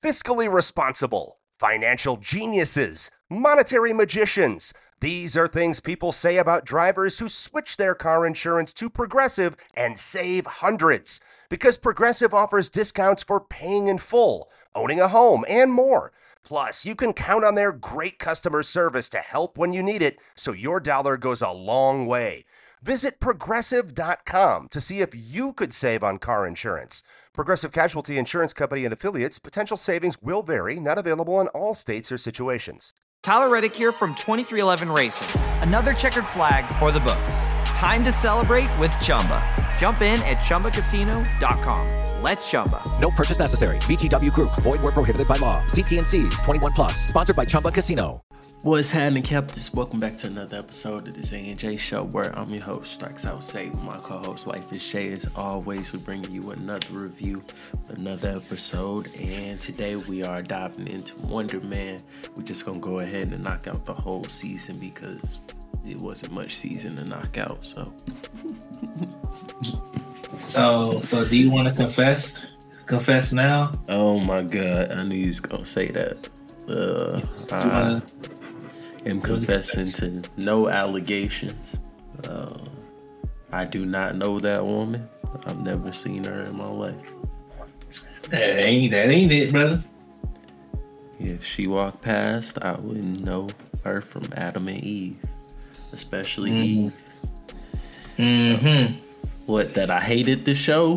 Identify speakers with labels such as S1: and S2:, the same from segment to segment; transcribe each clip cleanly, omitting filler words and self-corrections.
S1: fiscally responsible, financial geniuses, monetary magicians. These are things people say about drivers who switch their car insurance to Progressive and save hundreds. Because Progressive offers discounts for paying in full, owning a home, and more. Plus, you can count on their great customer service to help when you need it, so your dollar goes a long way. Visit Progressive.com to see if you could save on car insurance. Progressive Casualty Insurance Company and Affiliates. Potential savings will vary. Not available in all states or situations.
S2: Tyler Reddick here from 23XI Racing. Another checkered flag for the books. Time to celebrate with Chumba. Jump in at ChumbaCasino.com. Let's Chumba.
S3: No purchase necessary. VGW Group. Void where prohibited by law. See T&Cs. 21 plus. Sponsored by Chumba Casino.
S4: What's happening, Captains? Welcome back to another episode of the Zay and Jay Show, where I'm your host, Strikes Out Say, with my co-host, Life is Shay. As always, we're bringing you another review, another episode, and today we are diving into Wonder Man. We're just going to go ahead and knock out the whole season because it wasn't much season to knock out, so.
S5: So do you want to confess? Confess now?
S4: Oh my God, I knew you was going to say that. I am confessing to no allegations. I do not know that woman. I've never seen her in my life.
S5: That ain't it, brother.
S4: If she walked past, I wouldn't know her from Adam and Eve, especially Eve.
S5: Mm-hmm.
S4: What, that I hated the show?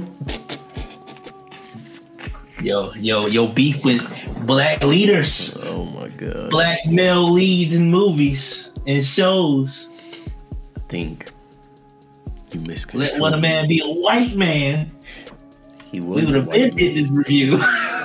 S5: Yo, beef with black leaders.
S4: Oh my God.
S5: Black male leads in movies and shows.
S4: I think you misconstrued.
S5: Let one man be a white man.
S4: He was.
S5: We would have been in this review.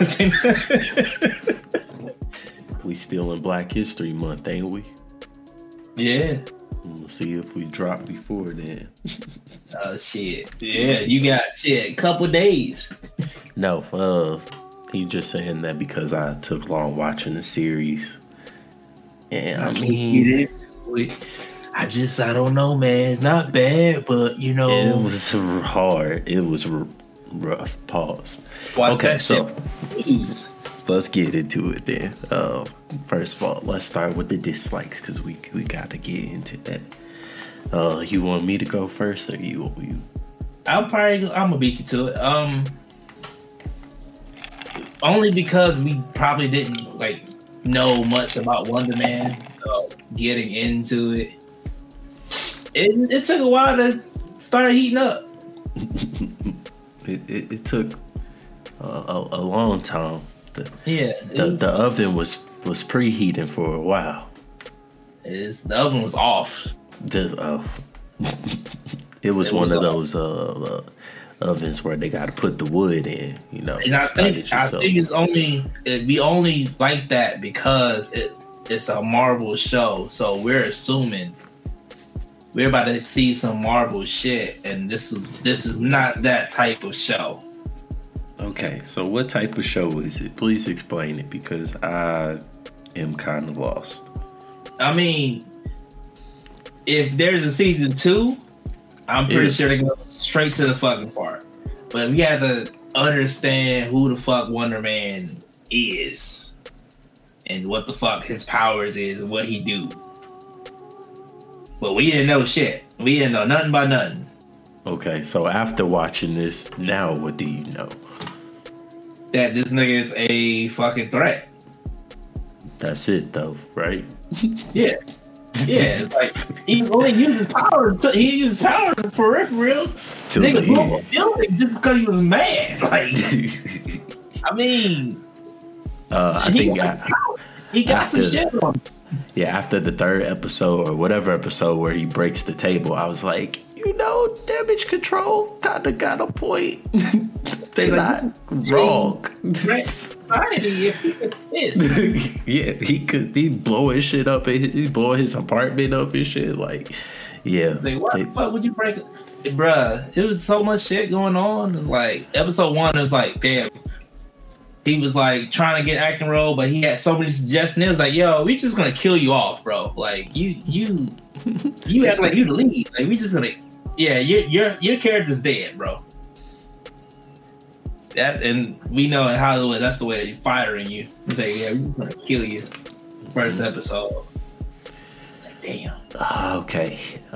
S4: We still in Black History Month, ain't we?
S5: Yeah.
S4: We'll see if we drop before then.
S5: Oh shit. Yeah, you got a couple days.
S4: No, he just saying that because I took long watching the series. And I mean,
S5: get into it. I don't know, man. It's not bad, but you know,
S4: it was hard. It was rough. Pause.
S5: Okay,
S4: so let's get into it then. First of all, let's start with the dislikes because we got to get into that. You want me to go first, or you?
S5: I'm gonna beat you to it. Only because we probably didn't know much about Wonder Man, so getting into it took a while to start heating up.
S4: It took a long time. The oven was preheating for a while.
S5: The oven was off.
S4: It was one of those ovens where they got to put the wood in, you know.
S5: And I think it's only like that because it's a Marvel show, so we're assuming we're about to see some Marvel shit, and this is not that type of show.
S4: Okay, so what type of show is it? Please explain it because I am kind of lost. I
S5: mean, if there's a season 2, I'm pretty sure they're going to go straight to the fucking part. But we have to understand who the fuck Wonder Man is and what the fuck his powers is and what he do. But we didn't know shit. We didn't know nothing about nothing.
S4: Okay, so after watching this, now what do you know?
S5: That this nigga is a fucking threat.
S4: That's it, though, right?
S5: Yeah. Yeah, he only uses power. He uses power for real. Nigga blew a building just because he was mad. I mean,
S4: I think
S5: he got some shit on him.
S4: Yeah, after the third episode or whatever episode where he breaks the table, I was like, damage control kind of got a point. They not wrong.
S5: Society, if he could piss.
S4: Yeah, he blowing shit up. He's blowing his apartment up and shit. What
S5: the fuck would you break? Bruh, it was so much shit going on. It's episode 1 is damn. He was trying to get acting role, but he had so many suggestions. It was yo, we just gonna kill you off, bro. You act like you the lead. We just gonna, yeah, your character's dead, bro. That, and we know in Hollywood that's the way they're firing you. It's like, yeah, we're just gonna kill you. First episode. It's like, damn.
S4: Okay.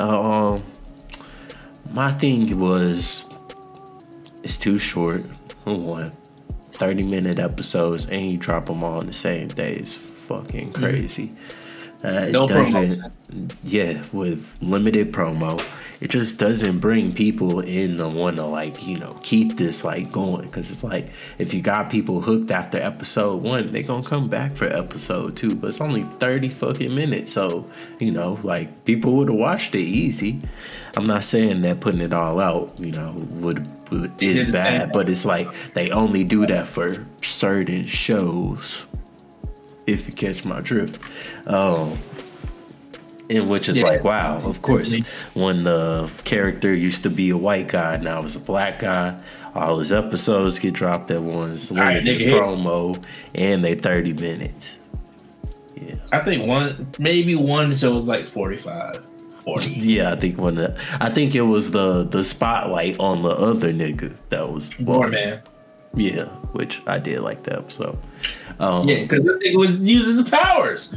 S4: My thing was, it's too short. For one, 30-minute episodes, and you drop them all on the same day. It's fucking crazy.
S5: No promo.
S4: Yeah, with limited promo, it just doesn't bring people in to want to, like, you know, keep this, like, going. Because it's like, if you got people hooked after episode 1, they're gonna come back for episode 2. But it's only 30 fucking minutes. So, you know, like, people would have watched it easy. I'm not saying that putting it all out, you know, is bad. But it's like, they only do that for certain shows. If you catch my drift. And which is like, wow, of course, when the character used to be a white guy, now it's a black guy, all his episodes get dropped at once, limited promo, and they 30 minutes. Yeah.
S5: I think one show was like 45, 40.
S4: Yeah, I think it was the spotlight on the other nigga that was
S5: Man.
S4: Yeah, which I did like that episode.
S5: Yeah, because the nigga was using the powers.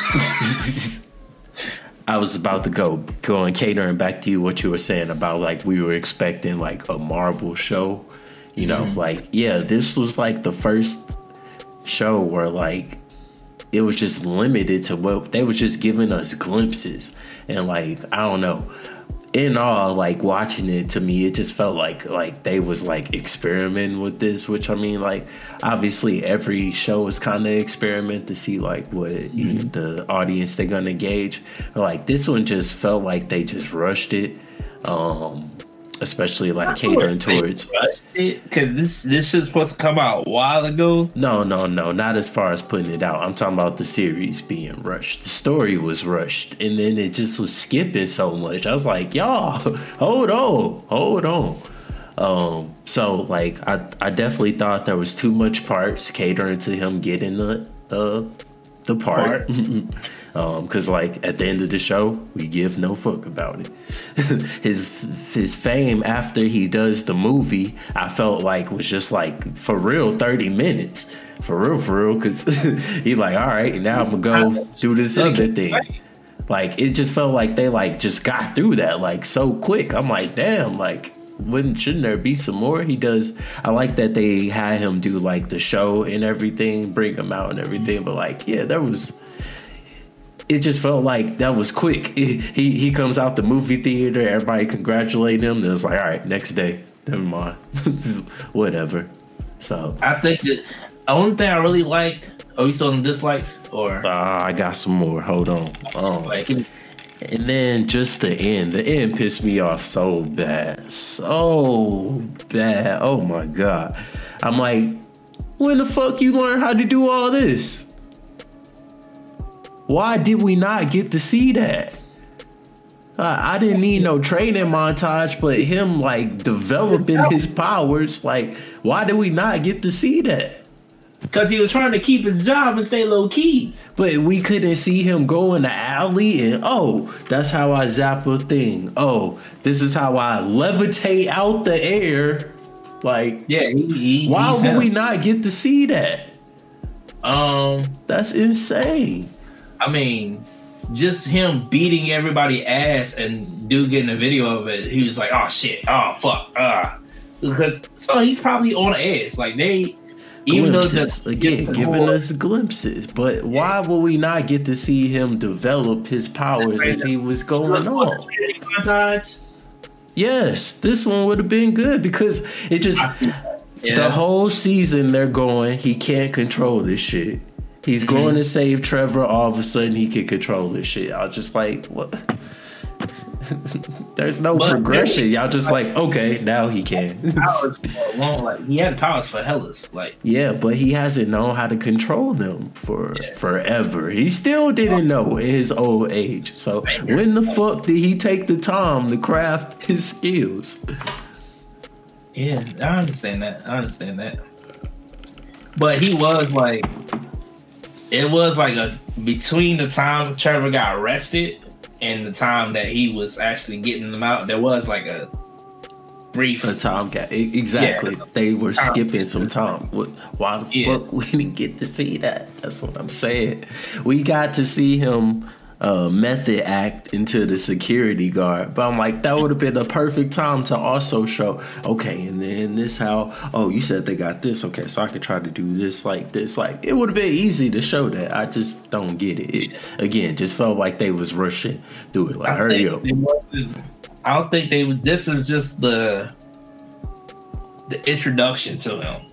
S4: I was about to go and catering back to you what you were saying about, like, we were expecting like a Marvel show, you know, like, yeah, this was like the first show where, like, it was just limited to what they was just giving us glimpses, and, like, I don't know, in all, like, watching it, to me, it just felt like they was, like, experimenting with this, which, I mean, like, obviously every show is kind of experiment to see, like, what the audience they're gonna engage. But, like, this one just felt like they just rushed it, especially, like, catering towards
S5: it, because this shit's supposed to come out a while ago.
S4: No, not as far as putting it out. I'm talking about the series being rushed. The story was rushed, and then it just was skipping so much. I was like, y'all, hold on. So, like, I definitely thought there was too much parts catering to him getting the part. Because, like, at the end of the show, we give no fuck about it. his fame after he does the movie, I felt like was just, like, for real 30 minutes. For real, because he's like, all right, now I'm gonna go do this other thing. Like, it just felt like they, like, just got through that, like, so quick. I'm like, damn, like, shouldn't there be some more? He does. I like that they had him do, like, the show and everything, bring him out and everything, but, like, yeah, it just felt like that was quick. He comes out the movie theater, everybody congratulating him, and it's like, all right, next day, never mind. Whatever. So
S5: I think that the only thing I really liked, are we still in dislikes? Or
S4: I got some more. Hold on. And then just the end. The end pissed me off so bad. So bad. Oh my God. I'm like, when the fuck you learn how to do all this? Why did we not get to see that? I didn't need no training montage, but him, like, developing his powers, like, why did we not get to see that?
S5: Because he was trying to keep his job and stay low key.
S4: But we couldn't see him go in the alley and, oh, that's how I zap a thing. Oh, this is how I levitate out the air. Like,
S5: yeah,
S4: why would we not get to see that? That's insane.
S5: I mean, just him beating everybody ass and dude getting a video of it, he was like, oh shit, oh fuck, because so he's probably on the edge. Like, they
S4: glimpses, again, giving us glimpses, but why will we not get to see him develop his powers as he was going on? Yes, this one would have been good because it just the whole season they're going, he can't control this shit. He's going to save Trevor. All of a sudden, he can control this shit. I was just like, what? There's no progression. Y'all just like, okay, now he can.
S5: Powers for long, like, he had powers for hellas. Like,
S4: yeah, but he hasn't known how to control them for forever. He still didn't know in his old age. So when the fuck did he take the time to craft his skills?
S5: Yeah, I understand that. But he was like, it was like between the time Trevor got arrested and the time that he was actually getting them out, there was like brief.
S4: A time gap. Exactly. Yeah. They were skipping some time. Why the fuck we didn't get to see that? That's what I'm saying. We got to see him method act into the security guard. But I'm like, that would have been the perfect time to also show, okay, and then this how, oh, you said they got this. Okay, so I could try to do this like this. Like, it would have been easy to show that. I just don't get it. It again, just felt like they was rushing through it. Like, hurry up.
S5: I don't think they would. This is just the introduction to him.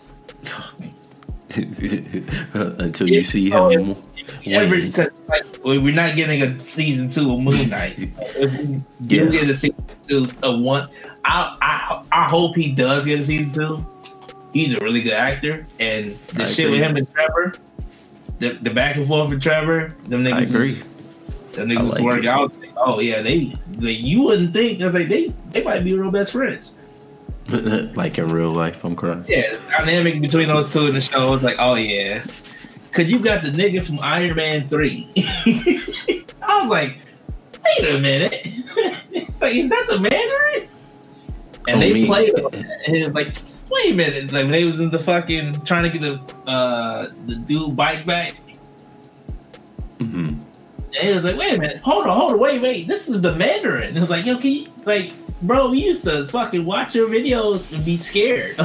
S4: Until you see him.
S5: We're not getting a season 2 of Moon Knight. If we do get a season 2 of one, I hope he does get a season 2. He's a really good actor, and the shit with him and Trevor, the back and forth with Trevor, them niggas. I agree. Them niggas like work out. Oh yeah, they you wouldn't think. I was like, they might be real best friends.
S4: Like in real life, I'm crying.
S5: Yeah, the dynamic between those two in the show is like, oh yeah. Cause you got the nigga from Iron Man 3. I was like, wait a minute. It's like, is that the Mandarin? And they played it, and it was like, wait a minute. Like when they was in the fucking trying to get the dude bike back.
S4: Mm-hmm.
S5: And it was like, wait a minute, hold on, wait, this is the Mandarin. It was like, yo, can you, like, bro, we used to fucking watch your videos and be scared.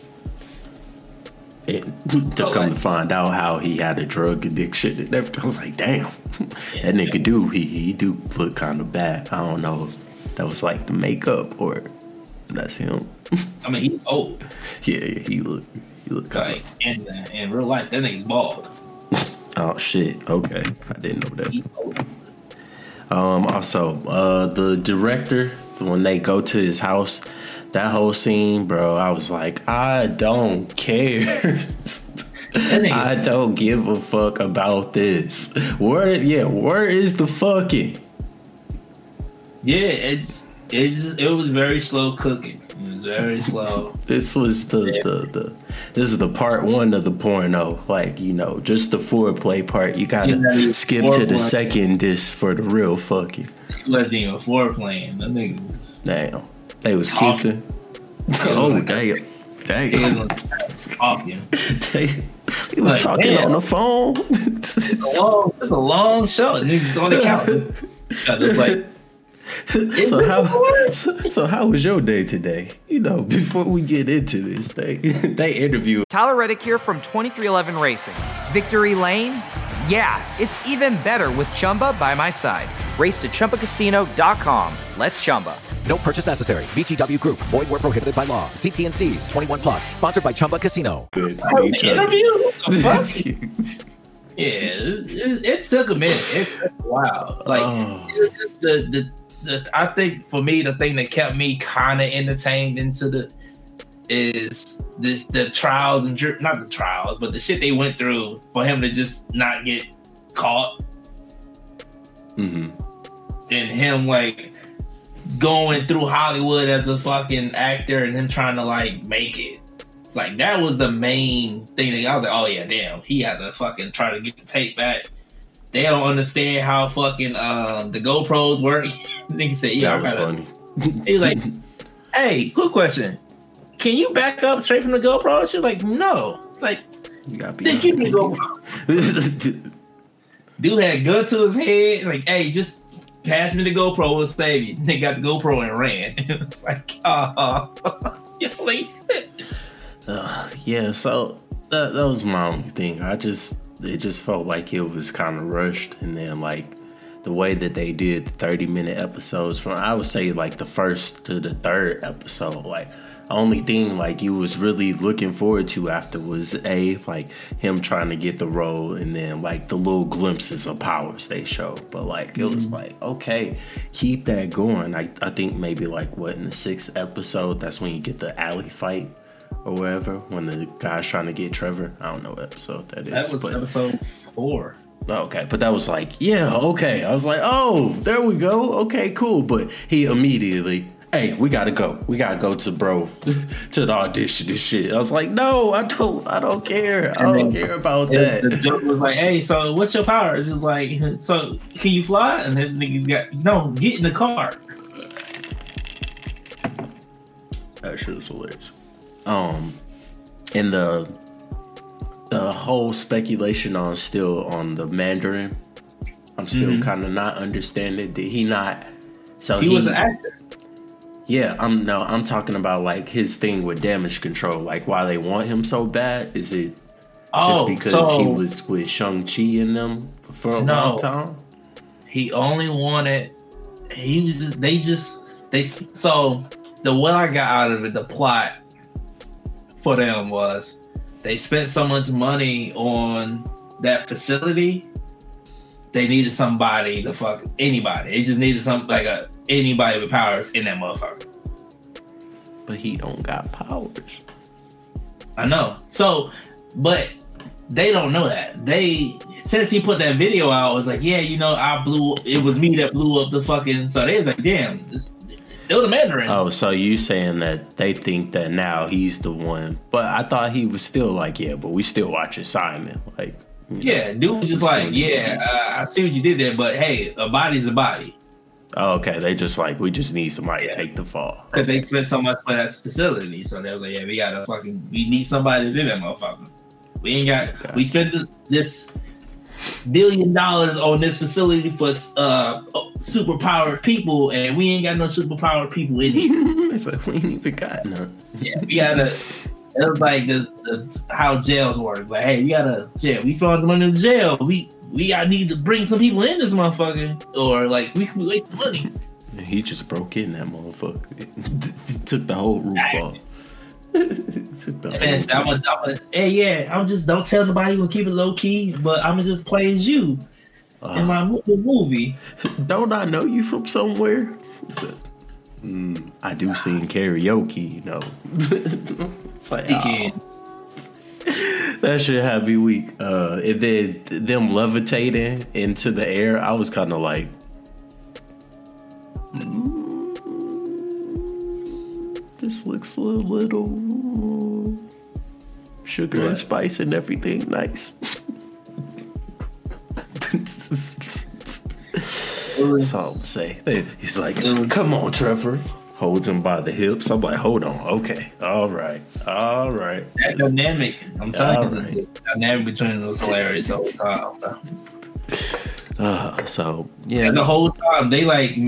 S4: To find out how he had a drug addiction, I was like, damn, that nigga he do look kind of bad. I don't know if that was like the makeup or that's him.
S5: I mean, he's old.
S4: Yeah, he look kind
S5: of. In real life, that nigga's bald.
S4: Oh shit! Okay, I didn't know that. Also, the director, when they go to his house, that whole scene, bro, I was like, I don't care. I don't give a fuck about this. Where is the fucking?
S5: Yeah, it was very slow cooking. It was very slow.
S4: This was this is the part 1 of the porno. Like, you know, just the foreplay part. You gotta skip to the second disc for the real fucking.
S5: It wasn't even foreplaying. The niggas.
S4: Damn. They was kissing. Oh, damn.
S5: Talking.
S4: He was talking on the phone.
S5: It's a long show. Niggas on the couch. It's like.
S4: So how was your day today? You know, before we get into this, they interview
S2: Tyler Reddick here from 2311 Racing. Victory Lane? Yeah, it's even better with Chumba by my side. Race to ChumbaCasino.com. Let's Chumba.
S3: No purchase necessary. VGW Group. Void where prohibited by law. See T&Cs. 21 plus. Sponsored by Chumba Casino.
S5: Interview? What the fuck? Yeah, it took a minute. It took a while. Like, it was just I think for me, the thing that kept me kind of entertained is the trials and not the trials, but the shit they went through for him to just not get caught.
S4: Mm-hmm.
S5: And him like going through Hollywood as a fucking actor and him trying to like make it. It's like that was the main thing. I was like, oh yeah, damn, he had to fucking try to get the tape back. They don't understand how fucking the GoPros work. Nigga said, yeah,
S4: that was funny.
S5: He was like, hey, quick question. Can you back up straight from the GoPro? She's like, no. It's like,
S4: you gotta be
S5: give me the GoPro. Dude had gun to his head. Like, hey, just pass me the GoPro. We'll save you. They got the GoPro and ran. It's like,
S4: yeah, so that was my only thing. It just felt like it was kind of rushed, and then like the way that they did the 30-minute episodes from, I would say like the first to the third episode, like the only thing like you was really looking forward to after was like him trying to get the role, and then like the little glimpses of powers they showed. But like it was like, okay, keep that going. I think maybe like in the 6th episode, that's when you get the alley fight or wherever, when the guy's trying to get Trevor. I don't know what episode that is.
S5: That was episode 4.
S4: Okay, but that was like, yeah, okay. I was like, oh, there we go. Okay, cool. But he immediately, hey, we gotta go. We gotta go to the audition and shit. I was like, no, I don't care. I don't care about that.
S5: The joke was like, hey, so what's your powers? It's like, so can you fly? And his nigga got, no, get in the car.
S4: That shit was hilarious. And the whole speculation on the Mandarin, I'm still kind of not understanding. Did he not? So
S5: he was an actor.
S4: Yeah, I'm talking about like his thing with damage control. Like why they want him so bad? Is it just because he was with Shang-Chi in them for a long time?
S5: He only wanted. So what I got out of it, the plot for them was they spent so much money on that facility. They needed somebody to fuck anybody. They just needed anybody with powers in that motherfucker.
S4: But he don't got powers.
S5: I know. So, but they don't know that. Since he put that video out, it was like, yeah, it was me that blew up the fucking. So they was like, damn, it's still the Mandarin.
S4: Oh, so you saying that they think that now he's the one? But I thought he was still like, yeah, but we still watching Simon. Like,
S5: yeah, dude was just like, I see what you did there, but hey, a body's a body.
S4: Oh, okay, they just like, we just need somebody to take the fall.
S5: Because they spent so much for that facility. So they was like, yeah, we need somebody to do that motherfucker. We spent this $1 billion on this facility for superpowered people, and we ain't got no superpowered people in here.
S4: It's like, we ain't even got none.
S5: Yeah, we gotta. It was like how jails work. Like, hey, we spent the money in jail. We need to bring some people in this motherfucker, or like we could be wasting money.
S4: He just broke in that motherfucker. Took the whole roof off.
S5: I'm just don't tell nobody. We'll keep it low key, but I'm just play as you in my movie.
S4: Don't I know you from somewhere? I do sing karaoke, It's like, that shit had me weak. And then them levitating into the air, I was kind of like, this looks a little sugar and spice and everything nice. That's all I'm saying. He's like, come on, Trevor. Holds him by the hips. I'm like, hold on. Okay. All right.
S5: That dynamic. I'm telling you, the dynamic between those hilarious the whole time, bro.
S4: So, yeah.
S5: And the whole time, they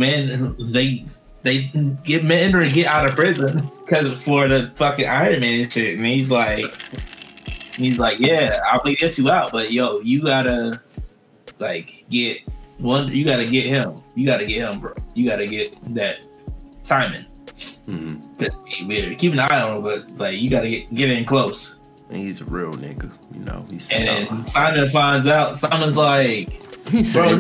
S5: get Mandarin get out of prison for the fucking Iron Man shit. And he's like, yeah, I'll get you out. But, yo, you gotta, get... you gotta get him. You gotta get him, bro. You gotta get that Simon. We're keeping an eye on him, but you gotta get in close.
S4: And he's a real nigga, He's
S5: and then Simon finds out. Simon's like, bro,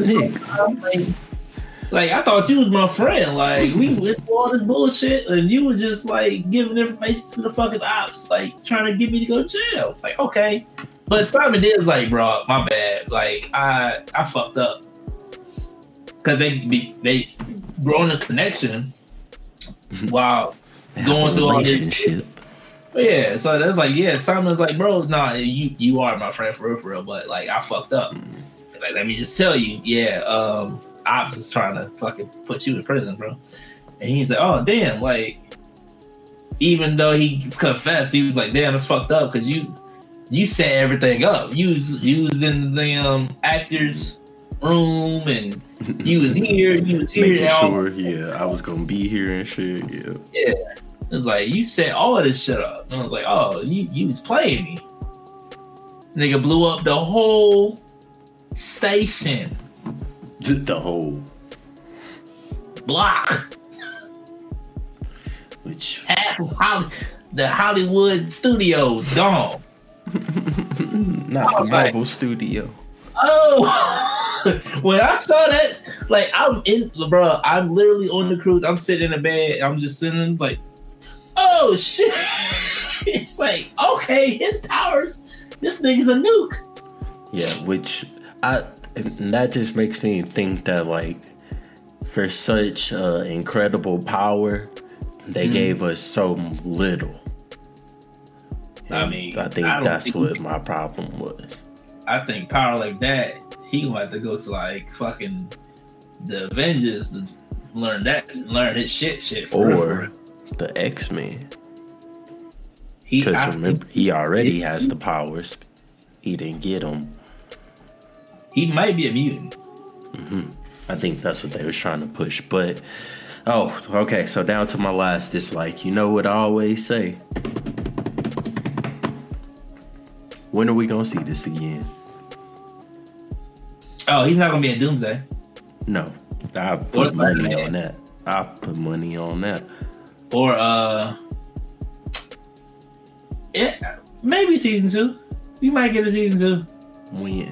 S5: I thought you was my friend. Like, we went through all this bullshit, and you were just giving information to the fucking ops, trying to get me to go to jail. It's like, okay, but Simon is like, bro, my bad. I fucked up. Because they grown a connection while going through all this shit. Yeah, so that's Simon's like, bro, nah, you are my friend for real, but I fucked up. Let me just tell you, Ops is trying to fucking put you in prison, bro. And he's like, oh damn, even though he confessed, he was like, damn, it's fucked up because you set everything up. You was in the actors room and you was here,
S4: making sure, I was gonna be here and shit.
S5: Yeah. It's like you set all of this shit up. And I was like, oh, you was playing me. Nigga blew up the whole station.
S4: The whole
S5: block.
S4: Which
S5: half of the Hollywood studios gone.
S4: Not the Marvel studio.
S5: Oh, when I saw that, I'm literally on the cruise. I'm sitting in the bed. I'm just sitting oh shit. It's like, okay, his powers. This nigga's a nuke.
S4: Yeah, and that just makes me think that for such incredible power, they gave us so little. And I think that's what my problem was.
S5: I think power like that, he gonna have to go to fucking the Avengers to learn his shit for
S4: or
S5: real.
S4: The X-Men. Because remember, he already has the powers. He didn't get them.
S5: He might be a mutant.
S4: I think that's what they was trying to push. But, okay. So down to my last dislike. You know what I always say? When are we going to see this again?
S5: Oh, he's not going to be in Doomsday.
S4: No. I'll put money on that. I'll put money on that.
S5: Or, maybe season 2. You might get a season 2.
S4: When?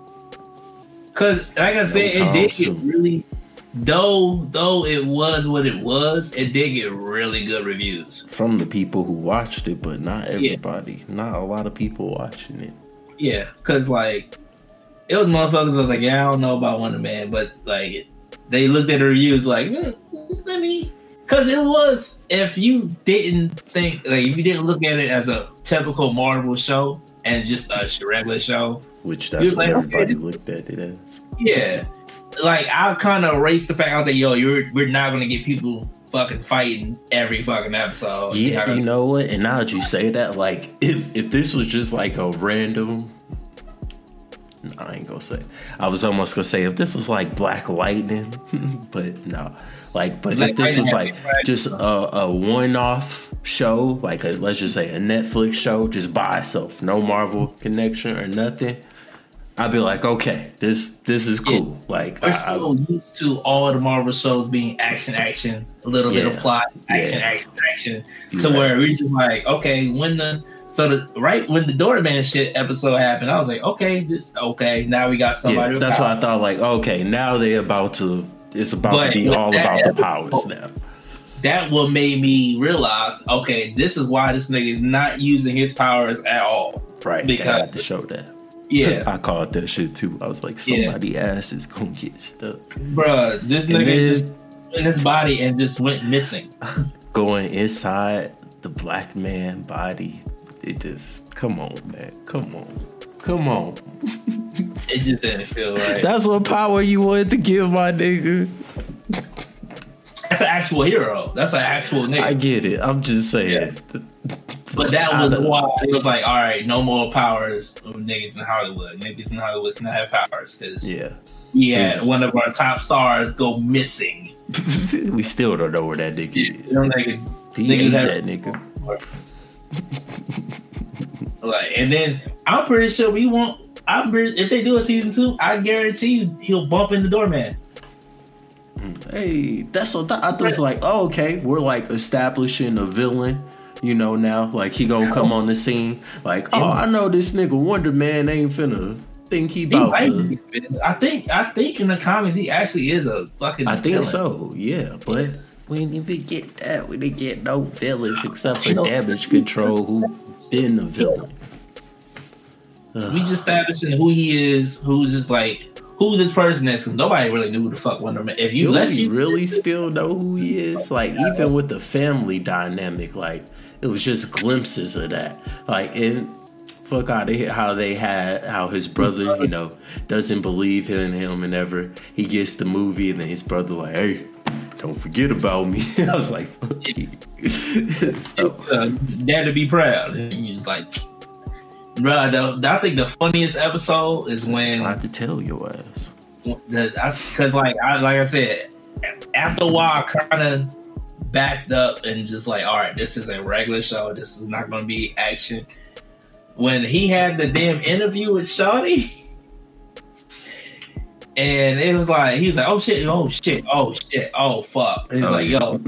S5: Because, like I said, it did get really... Though it was what it was, it did get really good reviews.
S4: From the people who watched it, but not everybody. Yeah. Not a lot of people watching it.
S5: Yeah, because, like, it was motherfuckers that was like, yeah, I don't know about Wonder Man, but, like, they looked at the reviews like, let me... Because it was, if you didn't think, like, if you didn't look at it as a typical Marvel show and just a regular show.
S4: Which that's what everybody looked at it as.
S5: Yeah. Like, I kind of erased the fact, I was like, yo, we're not going to get people fucking fighting every fucking episode.
S4: Yeah, you know what? And now that you say that, like, if this was just like a random... No, I ain't gonna say. I was almost gonna say if this was like Black Lightning, but no. Like, but if this was like just a one-off show, like let's just say a Netflix show, just by itself, no Marvel connection or nothing, I'd be like, okay, this is cool. Yeah. Like,
S5: we're so used to all the Marvel shows being action, a little bit of plot, action, to where we're just like, okay, when the Doorman shit episode happened, I was like, okay, now we got somebody.
S4: Yeah, that's why I thought, like, okay, now it's about to be all about the powers now.
S5: That what made me realize, okay, this is why this nigga is not using his powers at all.
S4: Right, because I had to show that.
S5: Yeah.
S4: I called that shit too. I was like, somebody's ass is gonna get stuck.
S5: Bruh, this nigga just in his body and just went missing.
S4: Going inside the black man body. It just, come on, man. Come on.
S5: It just didn't feel right.
S4: That's what power you wanted to give my nigga.
S5: That's an actual hero. That's an actual nigga.
S4: I get it. I'm just saying.
S5: Yeah. But that was why it was like, all right, no more powers of niggas in Hollywood. Niggas in Hollywood cannot have powers because we had one of our top stars go missing.
S4: We still don't know where that nigga is.
S5: He
S4: ain't that nigga.
S5: Like, and then I'm pretty sure if they do a season 2, I guarantee you he'll bump in the Doorman.
S4: Hey, that's what I thought. Was like, oh, okay, we're like establishing a villain, you know, now. Like, he gonna come on the scene. Like, I know this nigga Wonder Man ain't finna think he about to.
S5: I think in the comics he actually is a fucking villain.
S4: So, yeah, but we didn't even get that. We didn't get no villains except for Damage Control, who been the villain.
S5: We just establishing who he is, who's just like, who this person is, because nobody really knew who the fuck Wonder Man. If you
S4: really still know who he is, like, even with the family dynamic, like, it was just glimpses of that. Like, and fuck out of here, how his brother, you know, doesn't believe in him, and ever he gets the movie, and then his brother like, hey, don't forget about me. I was like, fuck you. So,
S5: Dad to be proud. And he's like, bro, I think the funniest episode is when
S4: I have to tell your ass.
S5: Because like I said, after a while, I kind of backed up and just like, all right, this is a regular show. This is not going to be action. When he had the damn interview with Shawty, and it was like, he was like, oh fuck. And he's like, yo,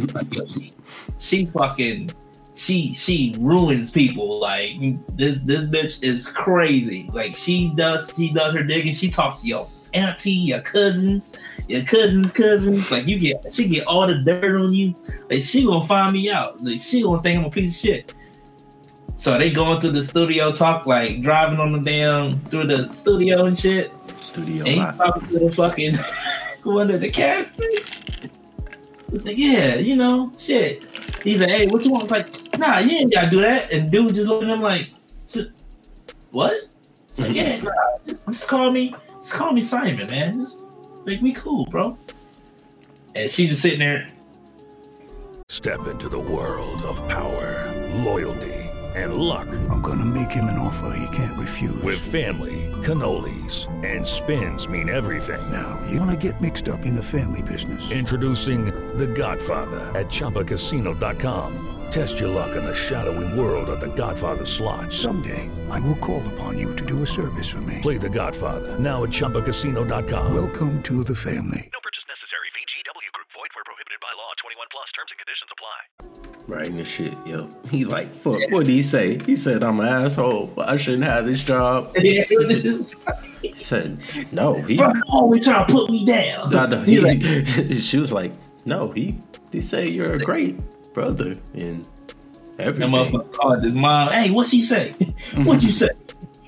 S5: she ruins people. Like, this bitch is crazy. Like, he does her digging. She talks to your auntie, your cousins. Like, she get all the dirt on you. Like, she gonna find me out. Like, she gonna think I'm a piece of shit. So they go into the studio, talk, like, driving on the damn through the studio and shit. And he's talking to the fucking one of the casters. It's like, yeah, you know, shit. He's like, hey, what you want? It's like, nah, you ain't gotta do that. And dude just looking at him like, what? It's like, yeah, nah, just call me Simon, man. Just make me cool, bro. And she's just sitting there.
S6: Step into the world of power, loyalty, and luck.
S7: I'm gonna make him an offer he can't refuse.
S6: With family, cannolis, and spins mean everything.
S7: Now, you wanna get mixed up in the family business.
S6: Introducing The Godfather at ChumbaCasino.com. Test your luck in the shadowy world of The Godfather slot.
S7: Someday, I will call upon you to do a service for me.
S6: Play The Godfather now at ChumbaCasino.com.
S7: Welcome to the family.
S8: No purchase necessary. VGW Group. Void where prohibited by law. 21 plus. Terms and conditions apply.
S4: Writing this shit, yo. He like, fuck, what did he say? He said, I'm an asshole. I shouldn't have this job. He said, no. He
S5: always trying to put me down.
S4: No, she was like, no, he said you're a great brother and everything.
S5: That motherfucker called his mom. Hey, what she say? What you say?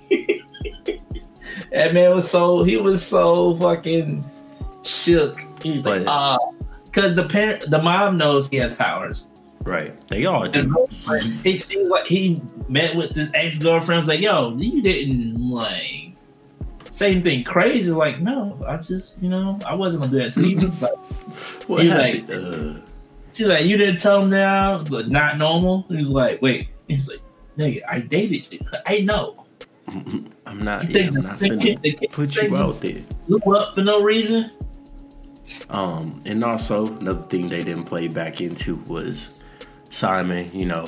S5: That man was so fucking shook. He was like, because the mom knows he has powers.
S4: Right. They all do.
S5: It seems like he met with his ex-girlfriend. Was like, yo, you didn't like same thing crazy. Like, no, I just, I wasn't gonna do that. So he was like,
S4: what happened?
S5: She's like, you didn't tell him now, but not normal. He was like, wait. He was like, nigga, I dated you. I know.
S4: I'm not finna put you out there.
S5: Look up for no reason.
S4: And also another thing they didn't play back into was Simon,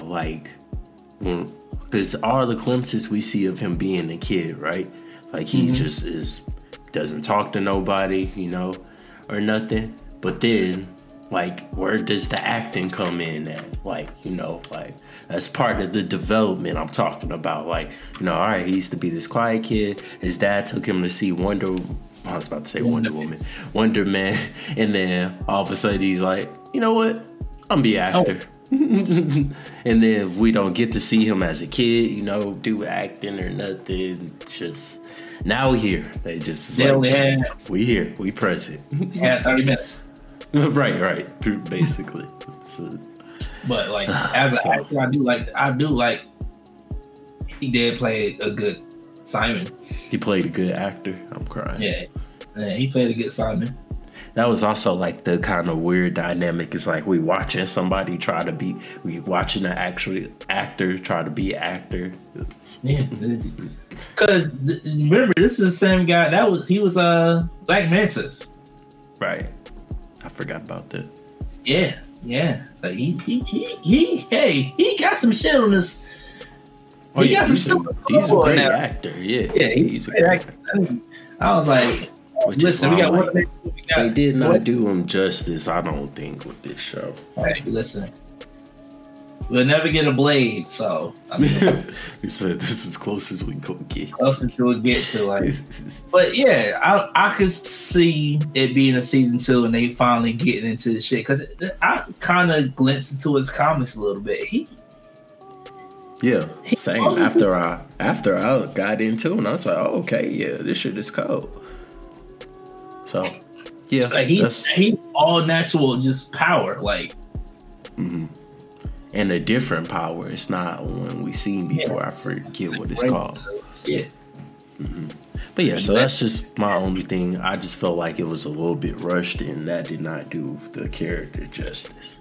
S4: because all the glimpses we see of him being a kid, right? Like he just doesn't talk to nobody, or nothing. But then, where does the acting come in at? That's part of the development I'm talking about. All right, he used to be this quiet kid. His dad took him to see Wonder Woman, Wonder Man, and then all of a sudden he's like, you know what? I'm gonna be an actor. And then we don't get to see him as a kid, do acting or nothing. Just now we here. They just we here, we present.
S5: Yeah, 30 minutes.
S4: Right, basically.
S5: But as an actor, I do like he did play a good Simon.
S4: He played a good actor. I'm crying.
S5: Yeah, he played a good Simon.
S4: That was also the kind of weird dynamic. It's like we watching an actual actor try to be an actor.
S5: Yeah, because remember, this is the same guy he was Black Mantis.
S4: Right. I forgot about that.
S5: Yeah. He got some shit on this.
S4: He's a great actor. Yeah,
S5: he's a great actor. I was like, listen, we got one.
S4: They did not do him justice, I don't think, with this show.
S5: Hey, listen, we'll never get a Blade, so
S4: he said this is as close as we could get.
S5: Closest we'll get to But yeah, I could see it being a season 2 and they finally getting into the shit because I kind of glimpsed into his comics a little bit.
S4: Same. After I got into it, and I was like, oh, okay, yeah, this shit is cold. So, yeah,
S5: he's all natural, just power,
S4: and a different power. It's not one we seen before. I forget what it's called.
S5: Yeah.
S4: But yeah, so that's just my only thing. I just felt like it was a little bit rushed, and that did not do the character justice.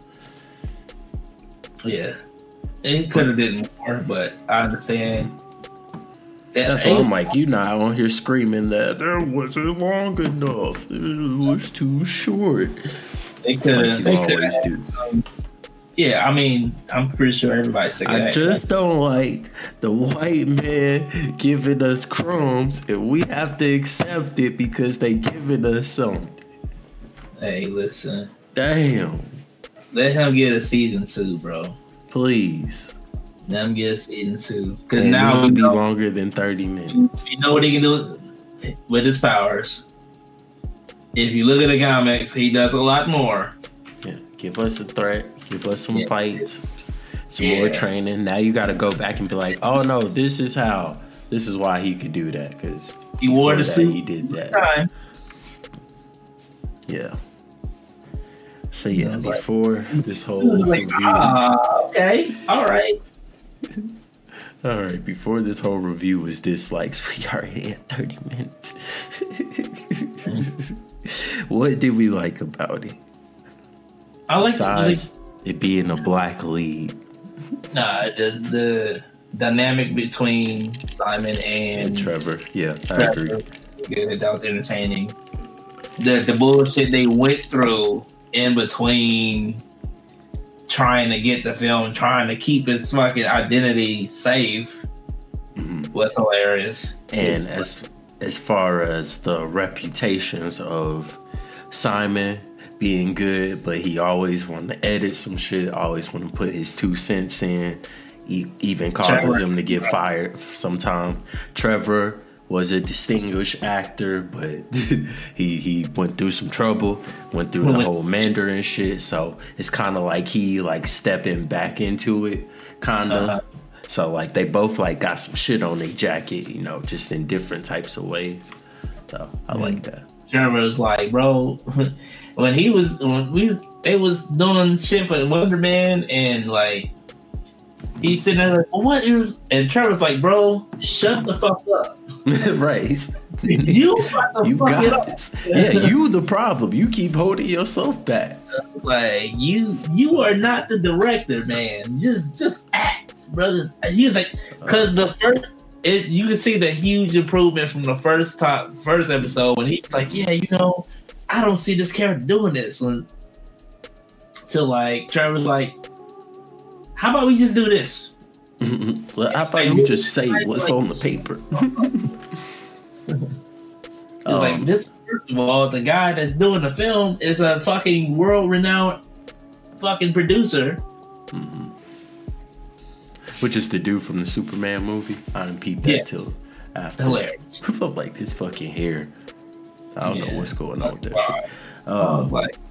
S5: Yeah. It could have been more, but I understand.
S4: That's why I'm like, you're not on here screaming that it wasn't long enough. It was too short.
S5: They could always do. Yeah, I mean, I'm pretty sure everybody's sick of that.
S4: I just don't like the white man giving us crumbs, and we have to accept it because they giving us something.
S5: Hey, listen.
S4: Damn.
S5: Let him get a season 2, bro.
S4: Please.
S5: Let him get a season 2. Because now
S4: it's going to be longer than 30 minutes.
S5: You know what he can do with his powers? If you look at the comics, he does a lot more.
S4: Yeah, give us a threat. Give us some fights. Some more training. Now you got to go back and be like, oh, no, this is why he could do that. Because
S5: he wore the suit.
S4: He did that. Yeah. So yeah, before this whole review,
S5: okay, all right.
S4: Before this whole review was this we already at 30 minutes. What did we like about it?
S5: I like
S4: besides it being a black lead.
S5: Nah, the dynamic between Simon and
S4: Trevor. Yeah, I agree.
S5: Good, that was entertaining. The bullshit they went through in between trying to get the film, trying to keep his fucking identity safe was hilarious.
S4: And as far as the reputations of Simon being good, but he always wanted to edit some shit, always want to put his 2 cents in, even causes him to get fired sometime. Trevor was a distinguished actor, but he went through some trouble, went through the whole Mandarin shit, so it's kind of like he like stepping back into it, kind of. So like they both like got some shit on their jacket, you know, just in different types of ways. So I like that.
S5: Trevor was like, bro, when they was doing shit for Wonder Man, and like he's sitting there like, what is? And Trevor's like, bro, shut the fuck up.
S4: Right.
S5: You fuck it up.
S4: This. Yeah, you the problem. You keep holding yourself back.
S5: Like you are not the director, man. Just act, brother. And he was like, because the first, you can see the huge improvement from the first episode when he's like, yeah, you know, I don't see this character doing this. Till like Trevor's like, how about we just do this?
S4: Well, how about you just say what's on the paper?
S5: Like this, first of all, the guy that's doing the film is a fucking world-renowned fucking producer.
S4: Which is the dude from the Superman movie. I didn't peep that till after.
S5: Hilarious.
S4: People like this fucking hair. I don't know what's going on with that shit.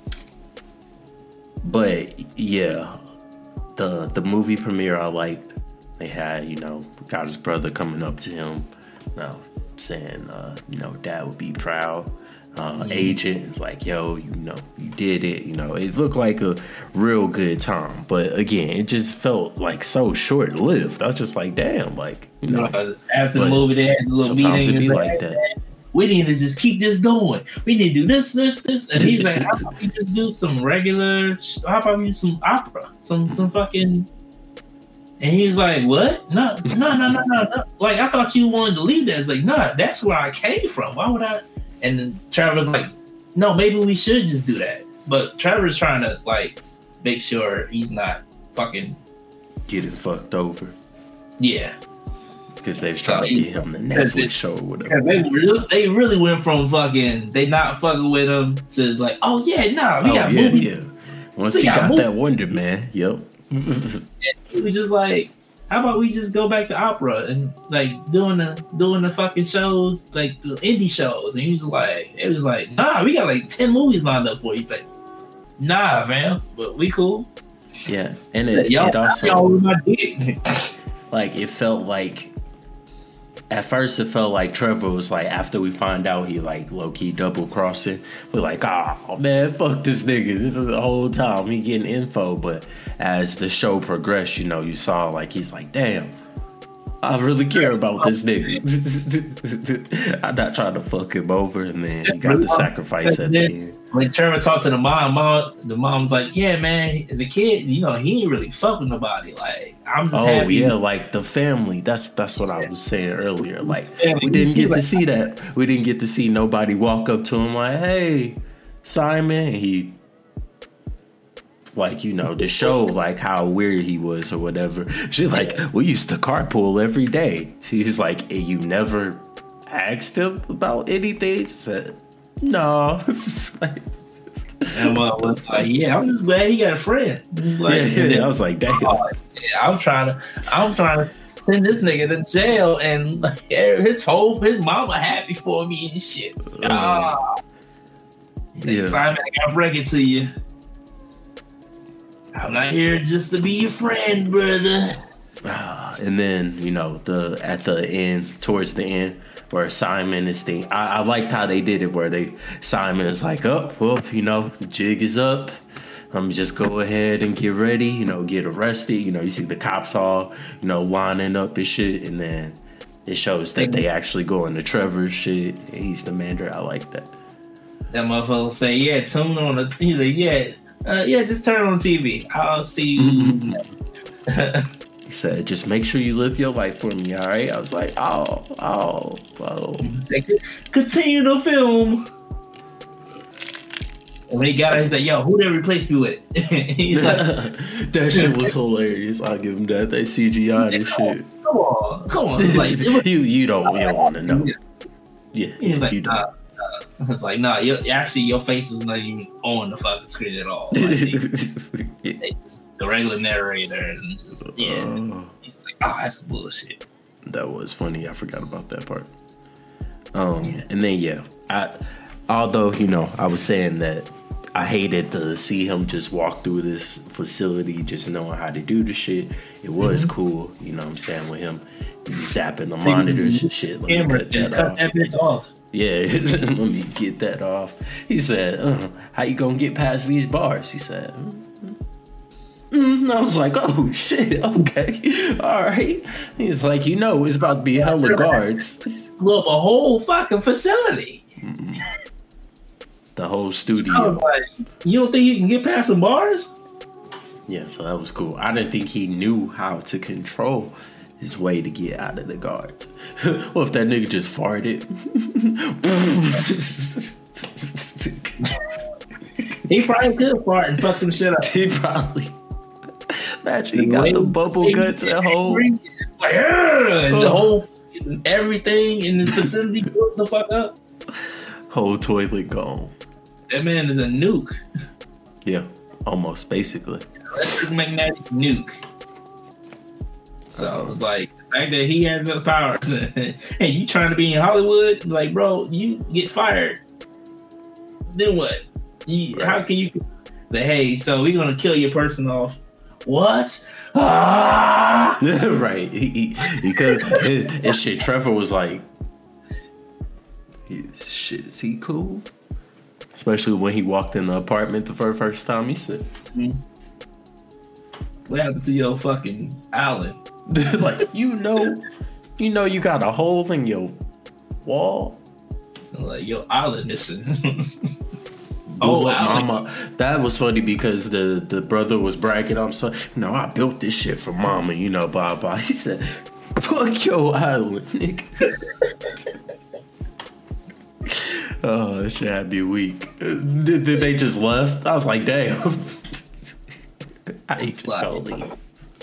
S4: But yeah, the movie premiere I liked. They had, you know, got his brother coming up to him, saying, you know, Dad would be proud. Agent is like, yo, you know, you did it. You know, it looked like a real good time. But again, it just felt like so short lived. I was just like, damn, like, you know.
S5: After the movie, they had a little meeting.
S4: Sometimes it be like that.
S5: We need to just keep this going. We need to do this. And he's like, how about we just do some regular, how about we do some opera? Some fucking. And he was like, what? No. Like, I thought you wanted to leave that. It's like, nah, that's where I came from. Why would I? And then Trevor's like, no, maybe we should just do that. But Trevor's trying to, like, make sure he's not fucking
S4: getting fucked over.
S5: Yeah.
S4: Because they was trying to get him the Netflix show or whatever.
S5: They really went from fucking, they not fucking with him to like, oh, yeah, nah, we got movies.
S4: Yeah. Once he got that Wonder Man, yep.
S5: And he was just like, how about we just go back to opera and like doing the fucking shows, like the indie shows? And he was like, it was like, nah, we got like 10 movies lined up for you. He's like, nah, fam, but we cool.
S4: Yeah, and it also
S5: my dick.
S4: Like it felt like. At first, it felt like Trevor was like, after we find out he like low-key double-crossing, we're like, oh man, fuck this nigga. This is the whole time he getting info. But as the show progressed, you know, you saw like, he's like, damn, I really care about this nigga. I'm not trying to fuck him over. And then he got the sacrifice at the end.
S5: When Trevor talked to the mom's like, yeah, man, as a kid, you know, he ain't really fuck with nobody. Like, I'm just happy.
S4: Yeah, like the family. That's what I was saying earlier. Like, we didn't get to see that. We didn't get to see nobody walk up to him like, hey, Simon. And he, like, you know, to show like how weird he was or whatever. She's like, we used to carpool every day. She's like, you never asked him about anything? She said, no.
S5: And was like, yeah, I'm just glad he got a friend. Like,
S4: I was like, damn.
S5: I'm trying to send this nigga to jail, and like, his mama happy for me and shit. Simon, I gotta break it to you. I'm not here just to be your friend, brother.
S4: And then, you know, towards the end, where Simon is I liked how they did it, where Simon is like, oh, well, you know, the jig is up. Let me just go ahead and get ready, you know, get arrested. You know, you see the cops all, you know, lining up and shit. And then it shows that they actually go into Trevor's shit. He's the Mandarin. I like that.
S5: That motherfucker say, yeah, tune on the TV. Yeah, just turn on TV. I'll see you.
S4: He said, just make sure you live your life for me, all right? I was like, oh.
S5: Continue to film. And when he got it, he's like, yo, who they replaced me with? He's like,
S4: that shit was hilarious. I'll give him that. They CGI and shit.
S5: Come on. Like,
S4: you don't want to know. Yeah.
S5: He's like,
S4: you don't.
S5: nah. It's like, nah, your face was not even on the fucking screen at all. Like, the regular narrator. And just, it's like, oh, that's bullshit.
S4: That was funny. I forgot about that part. And then, although, I was saying that I hated to see him just walk through this facility just knowing how to do the shit. It was cool, you know what I'm saying, with him zapping the monitors and shit. Let me cut that bitch off. Yeah, let me get that off. He said, how you gonna get past these bars? He said, I was like, oh shit, okay, all right. He's like, it's about to be hella guards.
S5: Blew up a whole fucking facility.
S4: The whole studio.
S5: I was like, you don't think you can get past some bars?
S4: Yeah, so that was cool. I didn't think he knew how to control his way to get out of the guards. What if that nigga just farted?
S5: He probably could fart and fuck some shit up.
S4: He probably. Imagine he got the bubble guts at home.
S5: Just like, and the whole everything in the facility blew the fuck up.
S4: Whole toilet gone.
S5: That man is a nuke.
S4: Yeah, almost, basically.
S5: Electromagnetic nuke. So it's like the fact that he has the powers. Hey, you trying to be in Hollywood? Like, bro, you get fired. Then what? How can you? But hey, so we're gonna kill your person off. What? Ah!
S4: Right. He could. His shit. Trevor was like, shit, is he cool? Especially when he walked in the apartment the first time. He said,
S5: what happened to your fucking island?
S4: Like, you got a hole in your wall.
S5: Like, your island missing.
S4: Mama. That was funny because the brother was bragging. I'm sorry. I built this shit for mama, blah, blah. He said, fuck your island, nigga. Oh, that shit had me weak. Did they just left? I was like, damn. I just gonna leave.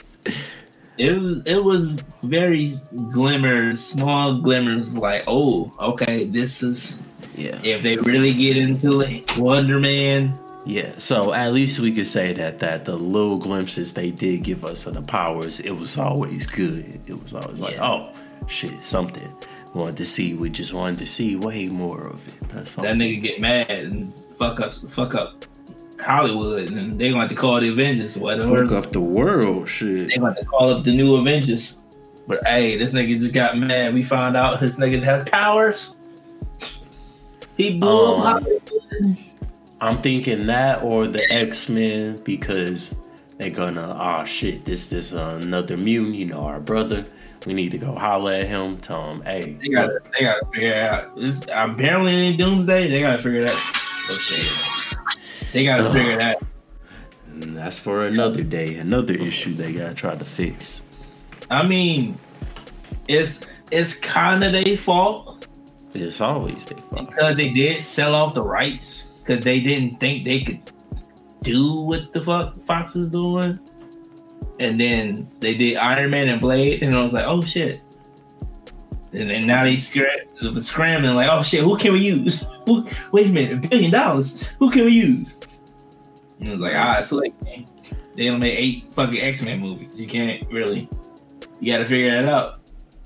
S5: It was very small glimmers, like, oh, okay, this is, if they really get into it, Wonder Man.
S4: Yeah, so at least we could say that the little glimpses they did give us of the powers, it was always good. It was always like, oh, shit, something. We just wanted to see way more of it. That's all.
S5: That nigga get mad and fuck up Hollywood, and they gonna have to call the Avengers or whatever.
S4: Fuck up the world, shit.
S5: They gonna have to call up the new Avengers. But hey, this nigga just got mad. We found out this nigga has powers. He blew up Hollywood.
S4: I'm thinking that or the X-Men, because they're gonna, this is another mutant, our brother. We need to go holler at him, tell him, hey.
S5: They gotta figure out. Apparently in Doomsday, they gotta figure that. They gotta figure that.
S4: And that's for another day, another issue they gotta try to fix.
S5: I mean, it's kind of their fault.
S4: It's always their fault.
S5: Because they did sell off the rights. Because they didn't think they could do what the fuck Fox was doing. And then they did Iron Man and Blade, and I was like, oh shit. And then now they scrambling like, oh shit, who can we use? Wait a minute, $1 billion. Who can we use? And I was like, so they only made 8 fucking X-Men movies. You can't really, you gotta figure that out.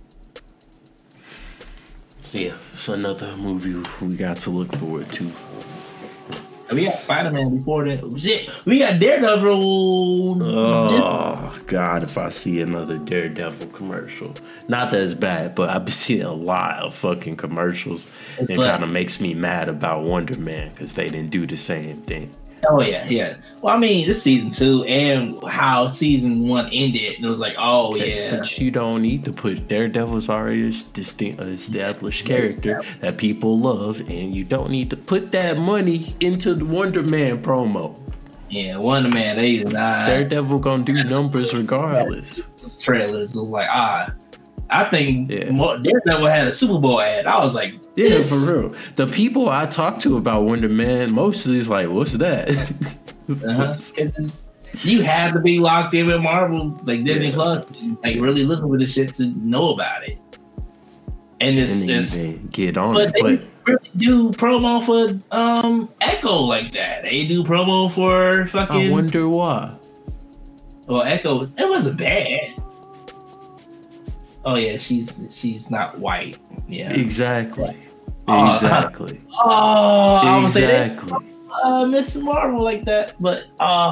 S4: So yeah, it's another movie we got to look forward to.
S5: We got Spider-Man before that. Shit, we got Daredevil.
S4: Oh, God, if I see another Daredevil commercial. Not that it's bad, but I've been seeing a lot of fucking commercials. It kind of makes me mad about Wonder Man because they didn't do the same thing.
S5: Oh, yeah. Well, I mean, this season 2 and how season 1 ended, it was like, oh, yeah.
S4: But you don't need to put Daredevil's already established character that people love, and you don't need to put that money into the Wonder Man promo.
S5: Yeah, Wonder Man 89.
S4: Daredevil gonna do numbers regardless.
S5: Trailers was like, I think Daredevil had a Super Bowl ad. I was like,
S4: yeah, for real. The people I talked to about Wonder Man, most of these like, what's that?
S5: You had to be locked in with Marvel, like Disney Plus, like really looking for this shit to know about it. And it's just
S4: get on
S5: but
S4: it.
S5: They really do promo for Echo like that. They do promo for fucking.
S4: I wonder why.
S5: Well, Echo, it wasn't bad. Oh yeah, she's not white. Yeah,
S4: exactly. Exactly.
S5: I would say Miss Marvel like that, but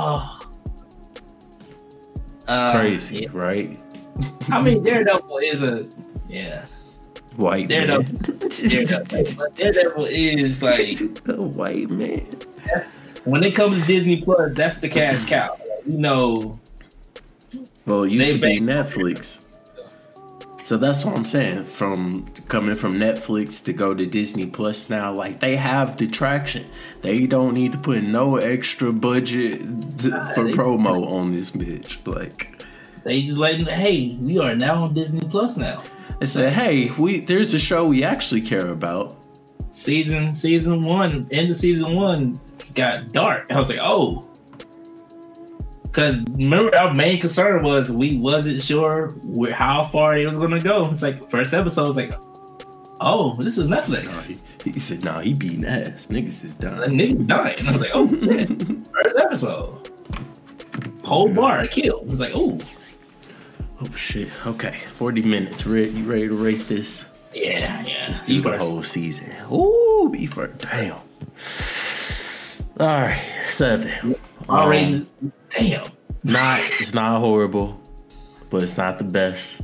S4: crazy, right?
S5: I mean, Daredevil is
S4: white
S5: Daredevil. Daredevil is like
S4: a white man.
S5: When it comes to Disney Plus, that's the cash cow. You know.
S4: Well, it used to be Netflix. So that's what I'm saying. From coming from Netflix to go to Disney Plus now, like they have the traction. They don't need to put no extra budget for promo on this bitch. Like
S5: they just like, hey, we are now on Disney Plus now.
S4: They say, hey, there's a show we actually care about.
S5: Season 1, end of season 1 got dark. I was like, oh. Because remember, our main concern was we wasn't sure how far it was going to go. It's like, first episode was like, oh, this is Netflix.
S4: No, he said, no, he beating ass. Niggas is dying.
S5: Niggas dying. And I was like, oh, shit. First episode. Whole bar killed. It's like, oh.
S4: Oh, shit. Okay, 40 minutes. Rick, you ready to rate this?
S5: Yeah.
S4: Just do the whole season. Ooh, be first. Damn. All right, 7.
S5: Already. Damn.
S4: It's not horrible, but it's not the best.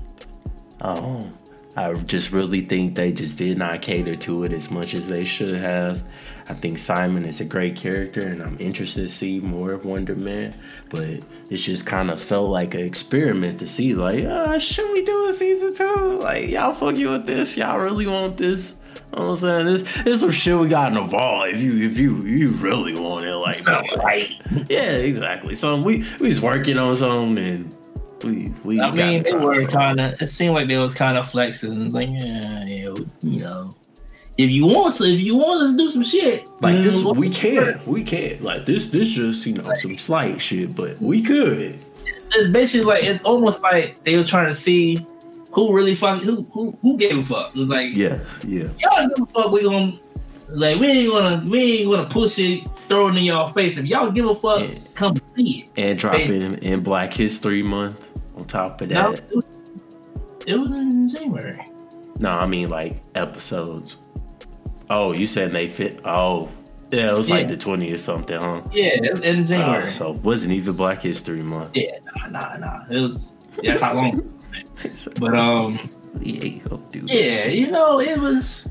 S4: I just really think they just did not cater to it as much as they should have. I think Simon is a great character, and I'm interested to see more of Wonder Man. But it just kind of felt like an experiment to see, like, should we do a season 2? Like, y'all fuck you with this? Y'all really want this? You know what I'm saying? This some shit we got involved if you really want it like that.
S5: Right.
S4: Yeah, exactly. So we was working on something and we
S5: I mean, they were kind of, it seemed like they was kind of flexing. It's like, you know, if you want us to do some shit
S4: like this, we can. Like this just, you know, some slight shit, but we could.
S5: It's basically like, it's almost like they were trying to see who really who gave a fuck. It was like,
S4: yeah.
S5: Y'all give a fuck. We ain't gonna push it, throw it in y'all face. If y'all give a fuck, come see it.
S4: And drop it in Black History Month on top of that.
S5: No, it was in January.
S4: No, I mean like episodes. Oh, you said they fit? Oh, yeah, it was like the 20th or something, huh?
S5: Yeah, in January.
S4: So it wasn't even Black History Month.
S5: Yeah, nah. It was. That's how long. But yeah, you know, it was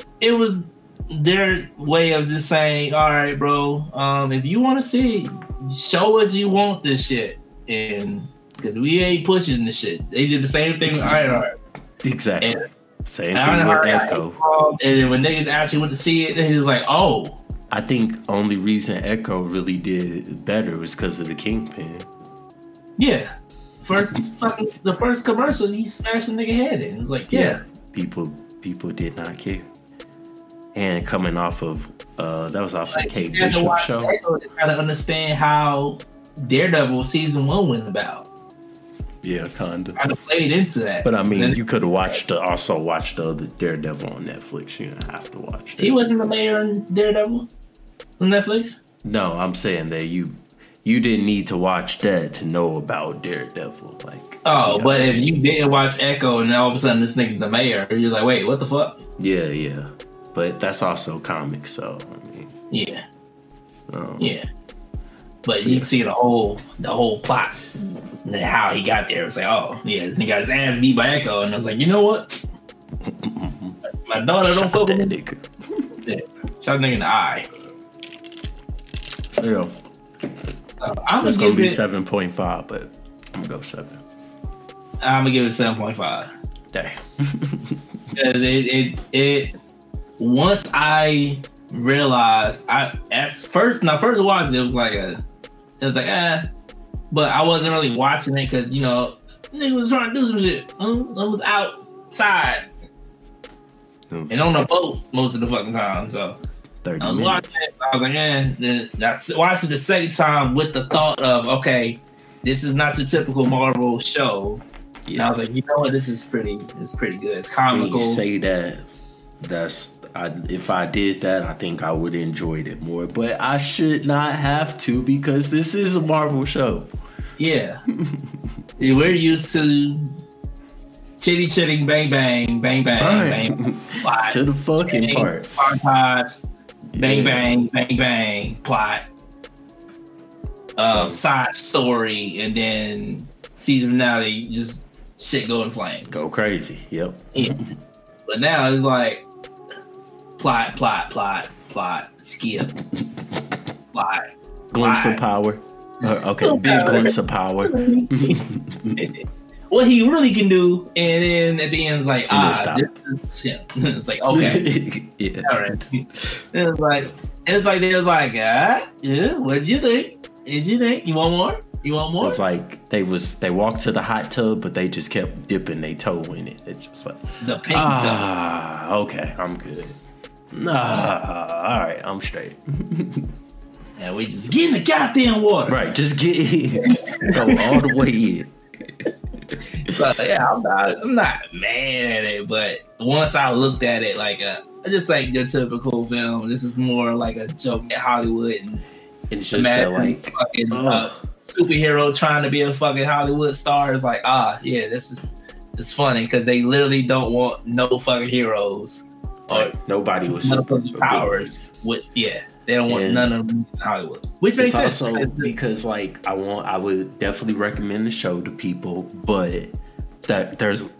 S5: their way of just saying, all right, bro, if you want to see, show us you want this shit, and because we ain't pushing this shit. They did the same thing with Ironheart.
S4: Exactly. Same thing with Echo.
S5: And then when niggas actually went to see it, he was like, oh.
S4: I think only reason Echo really did better was because of the Kingpin.
S5: Yeah. The first commercial, he smashed a nigga head in. It was like, yeah.
S4: People did not care. And coming off of that was off of Kate Bishop's show.
S5: To kind of understand how Daredevil season 1 went about.
S4: Yeah, kinda.
S5: Kind of played into that.
S4: But I mean, you could have also watched the other Daredevil on Netflix. You didn't have to watch that.
S5: He wasn't the mayor on Daredevil on Netflix?
S4: No, I'm saying that you didn't need to watch that to know about Daredevil. Like,
S5: but if you didn't watch Echo and all of a sudden this nigga's the mayor, you're like, wait, what the fuck?
S4: Yeah. But that's also comics, so I mean,
S5: yeah. But you see the whole plot and how he got there. It's like, oh yeah, this nigga got his ass beat by Echo, and I was like, you know what? My daughter don't fuck with that nigga. Yeah, shot nigga in the eye.
S4: Yeah.
S5: I'm
S4: gonna
S5: give
S4: be
S5: it
S4: 7.5, but I'm gonna go 7.
S5: I'm gonna give it 7.5.
S4: Damn.
S5: it once I realized, at first watching it was like It was like, but I wasn't really watching it because, you know, nigga was trying to do some shit. I was outside and on a boat most of the fucking time. So
S4: 30
S5: I was
S4: minutes.
S5: watching it. I was like, Then I watched it the second time with the thought of, okay, this is not your typical Marvel show. Yeah. And I was like, you know what? It's pretty good. It's comical.
S4: When you say that, if I did that, I think I would enjoy it more. But I should not have to because this is a Marvel show.
S5: Yeah. We're used to chitty chitting, bang bang, bang bang, bang. Plot.
S4: To the fucking
S5: Chitting,
S4: part.
S5: Montage, bang bang, bang bang, plot. Side story, and then season finale, just shit go in flames.
S4: Go crazy. Yep.
S5: Yeah. But now it's like plot, skip, plot.
S4: Glimpse of power. Okay, big glimpse of power.
S5: What he really can do, and then at the end it's like, this is him. It's like, okay.
S4: Yeah.
S5: All right. It's like they was like, yeah, what'd you think? Did you think? You want more? It's
S4: like they walked to the hot tub, but they just kept dipping their toe in it. It's just like
S5: the pink tub.
S4: Okay, I'm good. All right, I'm straight.
S5: And we just get in the goddamn water.
S4: Right, just get in. Go all the way in.
S5: So yeah, I'm not mad at it, but once I looked at it like just like your typical film, this is more like a joke at Hollywood, and
S4: it's just that like
S5: fucking superhero trying to be a fucking Hollywood star. It's like yeah, it's funny because they literally don't want no fucking heroes or
S4: nobody with
S5: powers. They don't want none of them in Hollywood, which makes sense.
S4: Also because like I would definitely recommend the show to people, but that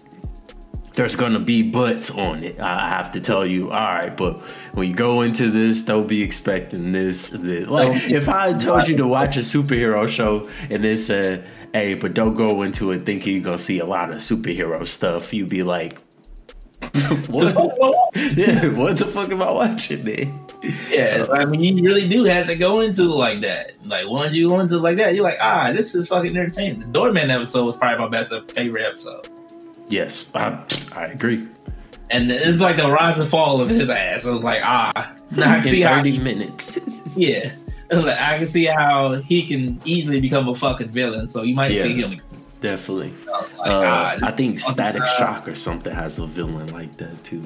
S4: there's gonna be buts on it. I have to tell you, all right, but when you go into this, don't be expecting this. Like if I told you to watch a superhero show and then said, hey, but don't go into it thinking you're gonna see a lot of superhero stuff, you'd be like, what? Yeah, what the fuck am I watching, man?
S5: Yeah, I mean, you really do have to go into it like that. Like, once you go into it like that, you're like, this is fucking entertaining. The Doorman episode was probably my favorite episode.
S4: Yes, I agree.
S5: And it's like the rise and fall of his ass. I was like, now I can see
S4: 30 minutes.
S5: Yeah. Like, I can see how he can easily become a fucking villain. So you might see him.
S4: Definitely.
S5: Like,
S4: I think Static Shock or something has a villain like that too.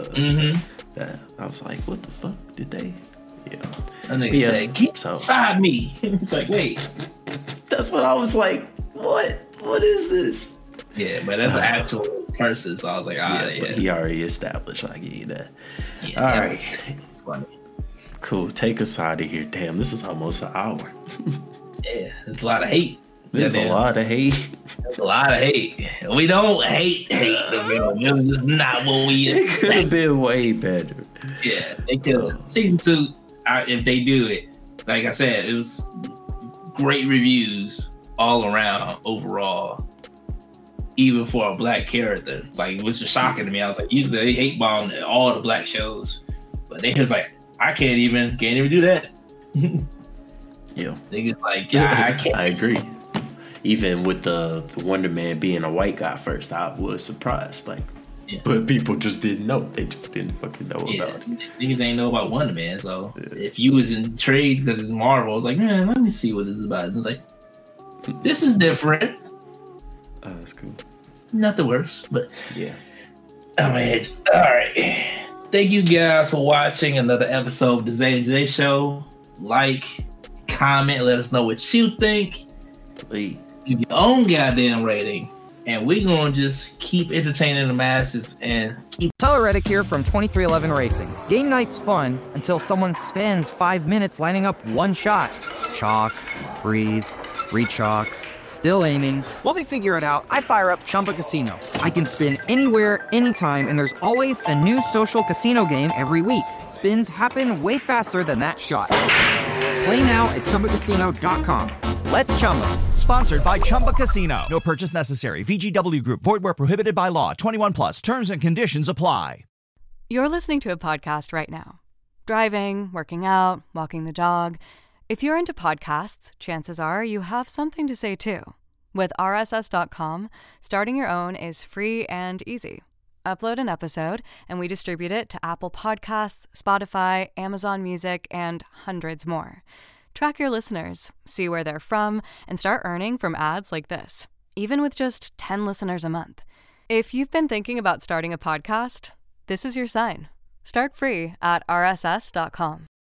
S4: That I was like, what the fuck did they? Yeah.
S5: That nigga said, get inside me. It's like, wait.
S4: That's what I was like. What is this?
S5: Yeah, but that's an actual person. So I was like,
S4: but he already established. I give you that.
S5: Yeah,
S4: all right.
S5: It's funny.
S4: Cool. Take us out of here. Damn, this is almost an hour.
S5: Yeah, it's a lot of hate.
S4: There's a lot of hate.
S5: There's a lot of hate. We don't hate the film. It was just not what we expected.
S4: It could have been way better.
S5: Yeah, it could. Season 2, if they do it, like I said, it was great reviews all around overall. Even for a black character, like, which was shocking to me. I was like, usually they hate bomb all the black shows, but they was like, I can't even do that.
S4: Yeah,
S5: niggas like, I can't.
S4: I agree. Even with the Wonder Man being a white guy first, I was surprised. Like, but people just didn't know. They just didn't fucking know about it.
S5: Niggas ain't know about Wonder Man. So if you was intrigued because it's Marvel, it's like, man, let me see what this is about. And it's like, this is different.
S4: Oh, that's cool.
S5: Not the worst, but
S4: yeah.
S5: I'm ahead. All right. Thank you guys for watching another episode of the Zay and Jay Show. Like, comment, let us know what you think.
S4: Please.
S5: Give your own goddamn rating. And we're going to just keep entertaining the masses and keep...
S2: Tyler Reddick here from 2311 Racing. Game night's fun until someone spends 5 minutes lining up one shot. Chalk, breathe, re-chalk, still aiming. While they figure it out, I fire up Chumba Casino. I can spin anywhere, anytime, and there's always a new social casino game every week. Spins happen way faster than that shot. Play now at ChumbaCasino.com. Let's Chumba.
S9: Sponsored by Chumba Casino. No purchase necessary. VGW Group. Void where prohibited by law. 21 plus. Terms and conditions apply.
S10: You're listening to a podcast right now. Driving, working out, walking the dog. If you're into podcasts, chances are you have something to say too. With RSS.com, starting your own is free and easy. Upload an episode, and we distribute it to Apple Podcasts, Spotify, Amazon Music, and hundreds more. Track your listeners, see where they're from, and start earning from ads like this, even with just 10 listeners a month. If you've been thinking about starting a podcast, this is your sign. Start free at RSS.com.